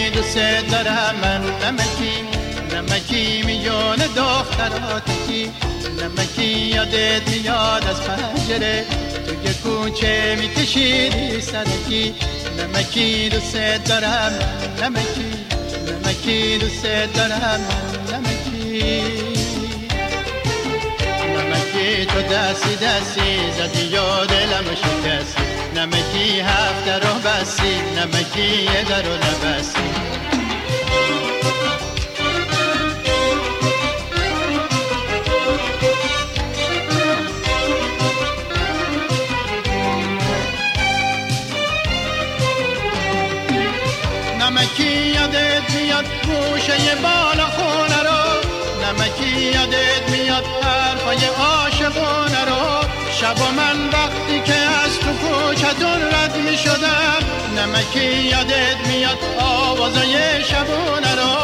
نمکی دوست دارم من، نمکی میون دختراتکی، نمکی یادت میاد از پنجره توی کوچه میکشیدی سرکی. نمکی دوست دارم من، نمکی دوست دارم من، نمکی تو دستی زدی یا دلم شکستی، نمکی هفته رو بستی، نمکی یه در رو نبستی. نمکی یادت میاد گوشه بالا خونه رو، نمکی یادت میاد حرفای عاشقونه رو. شب و من وقتی که از تو کوچه‌تون رد میشدم، نمکی یادت میاد آوازای شبونه رو.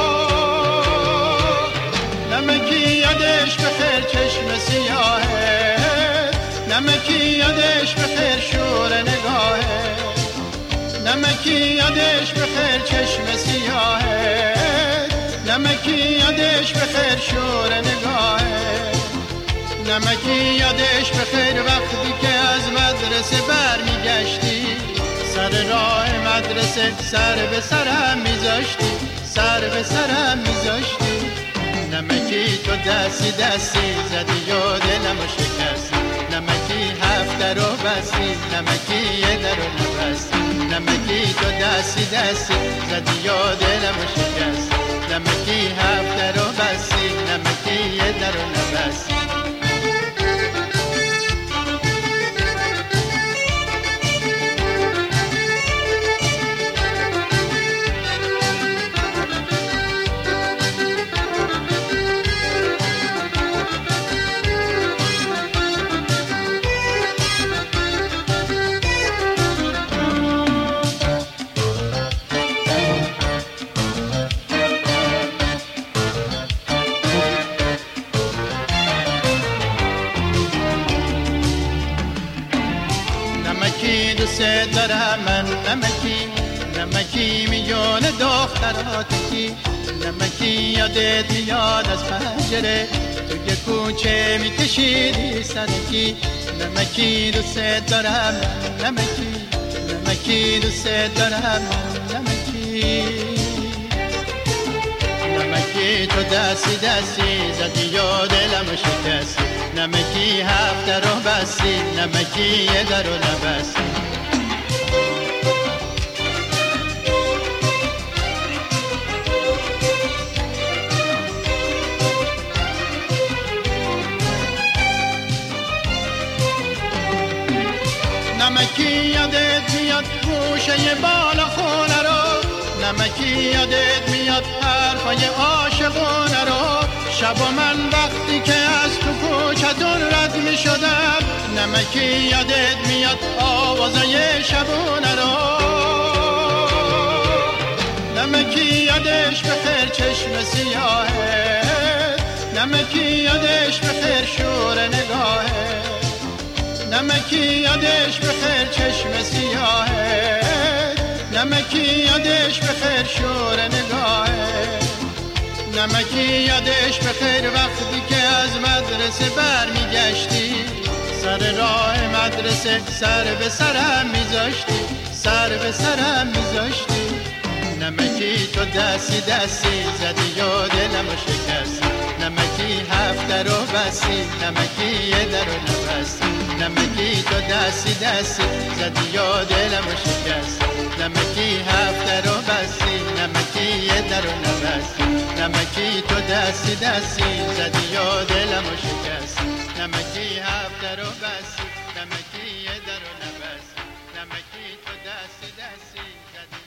نمکی یادش بخیر چشم سیاهه، نمکی یادش بخیر شور نگاهه، نمکی یادش بخیر چشم سیاهه، نمکی یادش بخیر شور نگاهه، نمکی یادش بخیر وقتی که از مدرسه برمیگشتی، سر راه مدرسه سر به سرم میذاشتی، سر به سرم میذاشتی. نمکی تو دستی زدی و دلمو شکستی، نمکی هفته رو بستی، نمکی یه در رو نبستی. نمکی تو دستی زدی و دلمو شکستی، نمکی هفته رو بستی، نمکی یه در رو نبستی. نمکی دوست دارم من، نمکی میون دختراتکی، نمکی یادت میاد از پنجره توی کوچه میکشیدی سرکی. نمکی دوست دارم من، نمکی دوست دارم من، نمکی تو دستی زدی و دلمو شکستی، نمکی هفته رو بستی، نمکی یه در رو نبستی. نمکی یادت میاد گوشه بالا خونه رو، نمکی یادت میاد حرفای عاشقونه رو. شب و من وقتی که از تو کوچه‌تون رد میشدم، نمکی یادت میاد آوازای شبونه رو. نمکی یادش بخیر چشم سیاهه، نمکی یادش بخیر شور نگاهه، نمکی یادش بخیر چشم سیاهه، نمکی یادش بخیر شور نگاهه، نمکی یادش بخیر وقتی که از مدرسه برمیگشتی، سر راه مدرسه سر به سرم میذاشتی، سر به سرم میذاشتی. نمکی تو دستی زدی و دلمو شکستی، نمکی هفته رو بستی، نمکی یه در رو نبستی. نمکی تو دستی زدی و دلمو شکستی، نمکی هفته رو بستی، نمکی یه در رو نبستی. نمکی تو دستی زدی و دلمو شکستی، نمکی هفته رو بستی، نمکی یه در رو نبستی. نمکی تو دستی زدی